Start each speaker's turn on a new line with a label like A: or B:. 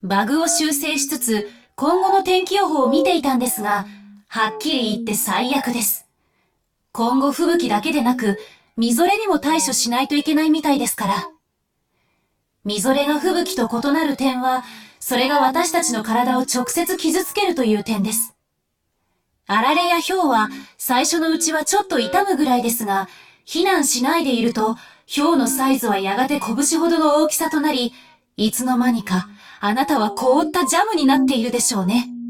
A: バグを修正しつつ、今後の天気予報を見ていたんですが、はっきり言って最悪です。今後吹雪だけでなく、みぞれにも対処しないといけないみたいですから。みぞれが吹雪と異なる点は、それが私たちの体を直接傷つけるという点です。あられや雹は最初のうちはちょっと痛むぐらいですが、避難しないでいると、雹のサイズはやがて拳ほどの大きさとなり、いつの間にかあなたは凍ったジャムになっているでしょうね。